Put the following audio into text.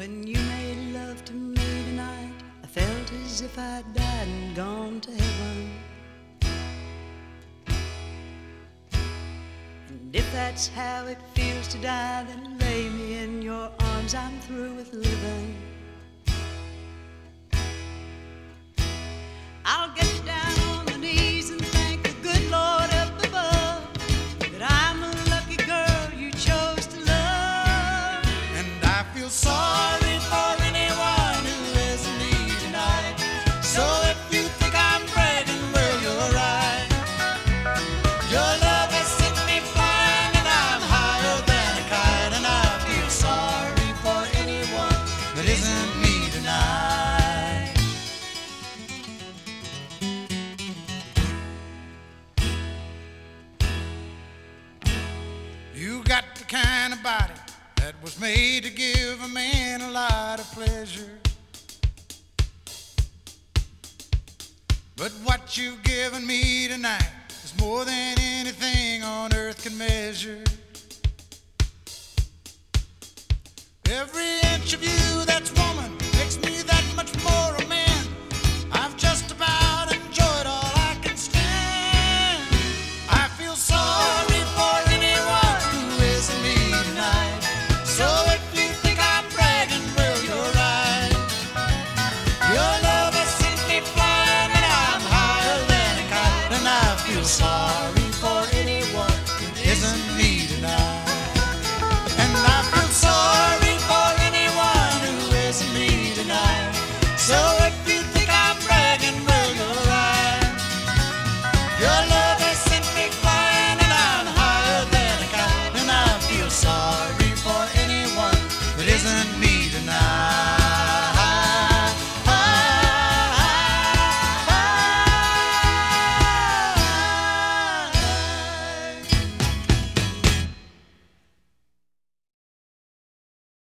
When you made love to me tonight, I felt as if I'd died and gone to heaven. And if that's how it feels to die, then lay me in your arms, I'm through with living. I'll get down on my knees and thank the good Lord up above that I'm a lucky girl you chose to love. And I feel sorry for anyone who isn't me tonight. So if you think I'm bragging, well, you're right. Your love has sent me flying and I'm higher than a kite. And I feel sorry for anyone that isn't me tonight. You got the kind of body that was made to give a man a lot of pleasure. But what you've given me tonight is more than anything on earth can measure. Every inch of you that's woman makes me that much more a man. I've just about enjoyed all I can stand. I feel sorry for anyone who isn't me tonight. So if you think I'm bragging, well, you're right. Your love has sent me flying and I'm higher than a kite. And I feel sorry